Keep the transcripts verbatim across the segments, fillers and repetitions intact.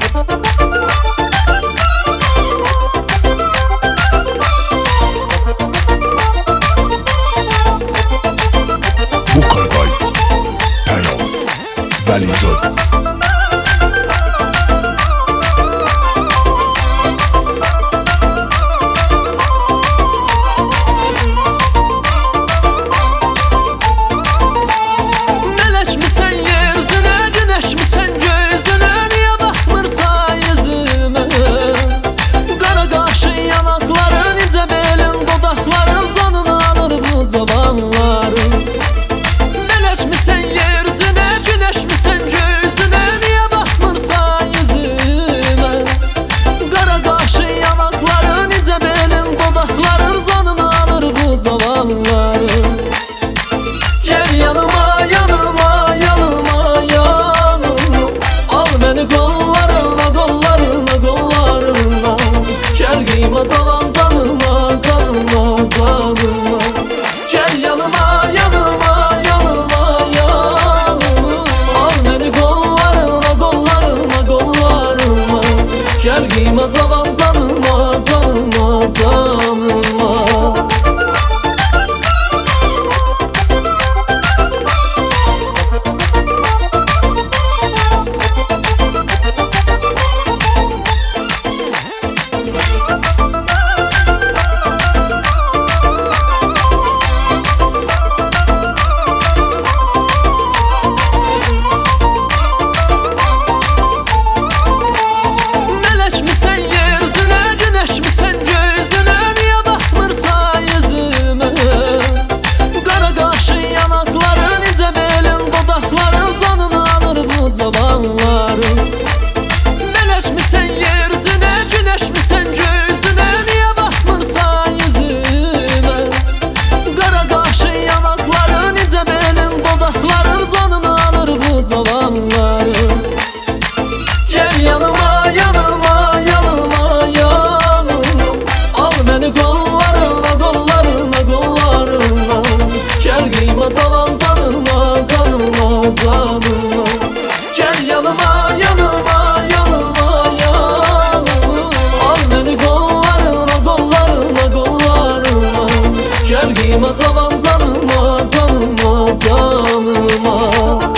Valizot. Gel yanıma yanıma yanıma yanıma, al beni kollarına kollarına kollarına. Gel giyme tavan canıma canıma canıma. Gel yanıma yanıma yanıma yanıma, al beni kollarına kollarına kollarına. Gel giyme tavan canıma canıma canıma. Melek misin yeryüzüne, güneş misin göğsüne? Niye bakmırsan yüzüme? Qara qaşı yanakların, incə belin dodaqların canını alır bu cavanların. Gel yanıma yanıma yanıma yanıma, al beni kollarına kollarına kollarına. Gel giyme tavan canıma canıma canıma. Gel yanıma yanıma yanıma yanıma, al beni kollarına kollarına kollarına. Gel giyme tavan canıma canıma canıma.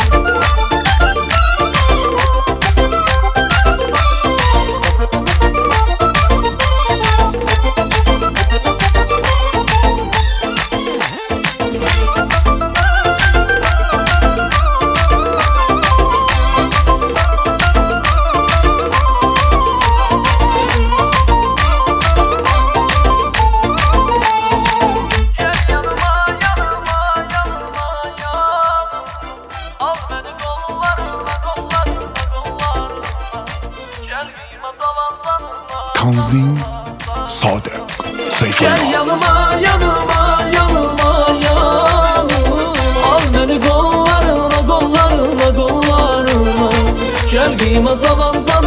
Tanzim Sadık Seyfullah. Gel yanıma yanıma yanıma yanıma, al beni kollarına kollarına kollarına. Gel giyme tavan